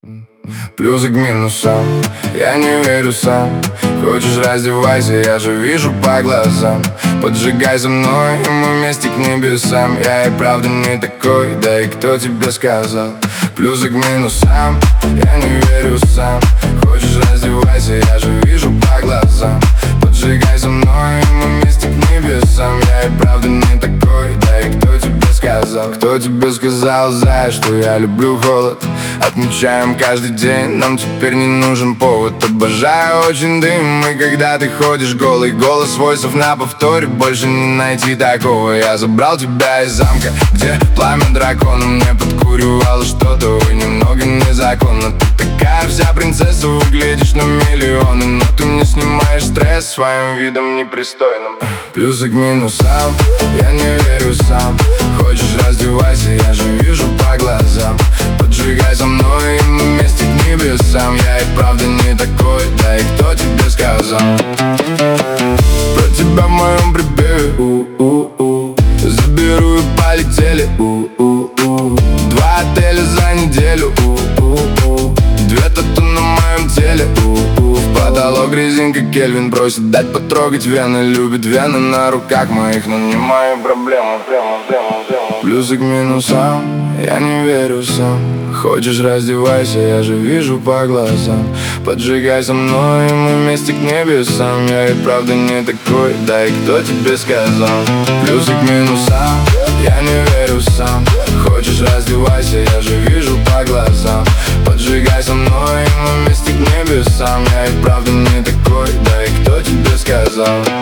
Плюсы к минусам, я не верю сам. Хочешь, раздевайся, я же вижу по глазам. Поджигай за мной, и мы вместе к небесам. Я и правда не такой, да и кто тебе сказал? Плюсы к минусам, я не верю сам. Хочешь, раздевайся, я же вижу по глазам. Поджигай за мной, и мы вместе к небесам. Я и правда не такой, да и кто тебе сказал? Кто тебе сказал, зая, что я люблю холод? Отмечаем каждый день, нам теперь не нужен повод. Обожаю очень дым, и когда ты ходишь голый. Голос войсов на повторе, больше не найти такого. Я забрал тебя из замка, где пламя дракона. Мне подкуривало что-то, ой, немного незаконно. Ты такая вся принцесса, выглядишь на миллионы. Но ты мне снимаешь стресс своим видом непристойным. Плюсы к минусам, я не верю сам. Хочешь, раздевайся, я же вижу по глазам. Поджигай за мной, и мы вместе к небесам. Я и правда не такой, да и кто тебе сказал? Про тебя в моем припеве заберу и полетели. 2 отеля за неделю. 2 тату на моем теле. В потолок резинка Кельвин просит дать потрогать вены. Любит вены на руках моих, но не мои проблемы. Плюсы к минусам, я не верю сам. Хочешь, раздевайся, я же вижу по глазам. Поджигай со мной, и мы вместе к небесам. Я и правда не такой, да и кто тебе сказал? Плюсы к минусам, я не верю сам. Хочешь, раздевайся, я же вижу по глазам. Поджигай со мной, и мы вместе к небесам. Я и правда не такой, да и кто тебе сказал?